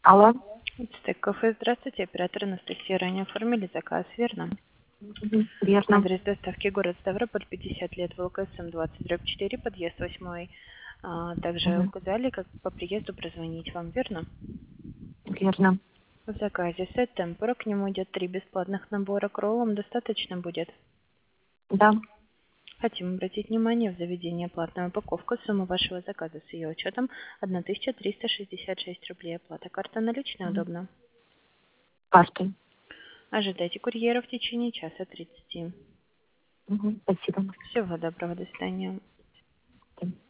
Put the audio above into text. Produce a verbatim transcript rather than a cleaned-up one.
Алло. Стейк кафе, здравствуйте, оператор Анастасия. Ранее оформили заказ, верно? Мгм. Верно. Адрес доставки город Ставрополь, пятьдесят лет, ВЛКСМ двадцать дробь четыре, подъезд восьмой. А, также Мгм. указали, как по приезду прозвонить вам, верно? Верно. В заказе сет темпора, к нему идет три бесплатных набора, к роллам достаточно будет. Да. Хотим обратить внимание, в заведении платная упаковка, сумма вашего заказа с ее учетом тысяча триста шестьдесят шесть рублей. Оплата карта наличная, Мгм. удобно. Картой. Ожидайте курьера в течение часа тридцати. Мгм. Спасибо. Всего доброго, до свидания.